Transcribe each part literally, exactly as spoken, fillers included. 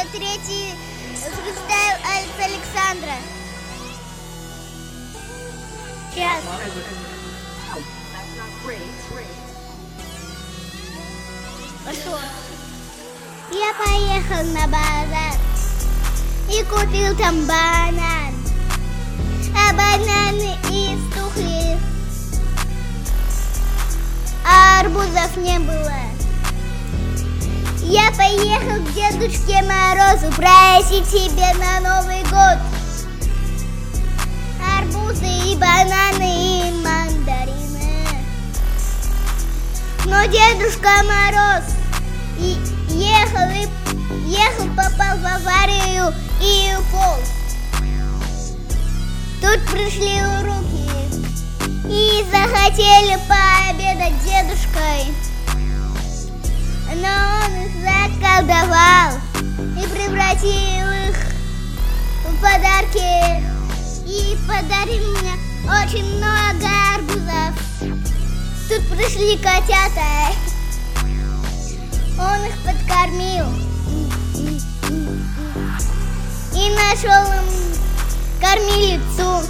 третий фристайл от Александра. Сейчас. А что? Я поехал на базар и купил там банан. А бананы истухли, а арбузов не было. Я поехал к Дедушке Морозу просить себе на Новый год арбузы и бананы и мандарины. Но Дедушка Мороз и ехал и ехал, попал в аварию и уполз. Тут пришли уроки и захотели пообедать дедушкой. Но он их заколдовал и превратил их в подарки. И подарил мне очень много арбузов. Тут пришли котята. Он их подкормил и нашел им кормилицу.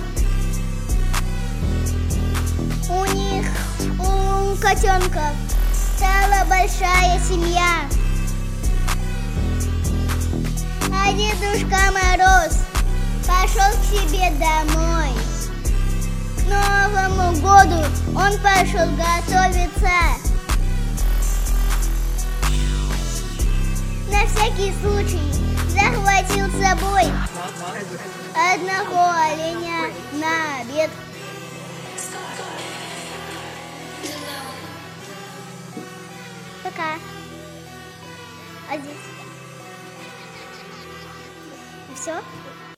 У них, у котенков, стала большая семья. А Дедушка Мороз пошел к себе домой. К Новому году он пошел готовиться. На всякий случай захватил с собой одного оленя на обед. Пока. А здесь? Все?